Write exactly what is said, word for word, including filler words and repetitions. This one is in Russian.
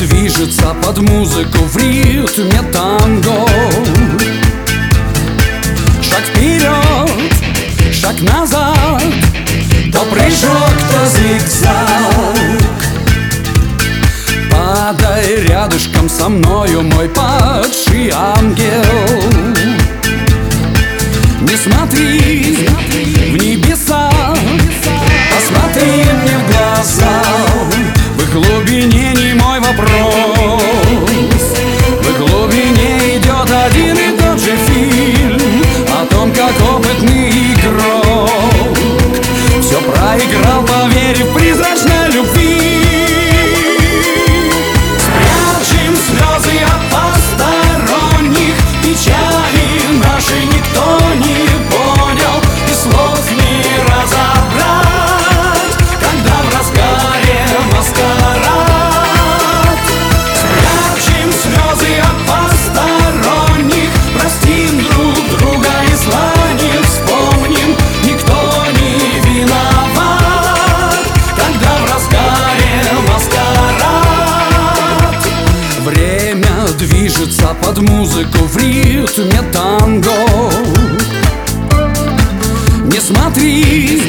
движется под музыку в ритме танго. Шаг вперед, шаг назад, то прыжок, то зигзаг. Падай рядышком со мною, мой падший ангел. Не смотри в небеса, посмотри мне в глаза. В их глубине не мой вопрос, в их глубине идет один и тот же фильм о том, как опытный игрок все проиграл, поверив в призрачной любви. Спрячем слезы от посторонних, печали наши никто не понял, и слов не разобрать, когда в разгаре маскарад. Спрячем слезы от посторонних, простим друг друга и зла не вспомним, никто не виноват, когда в разгаре маскарад. Время движется под музыку в ритме танго. Не смотри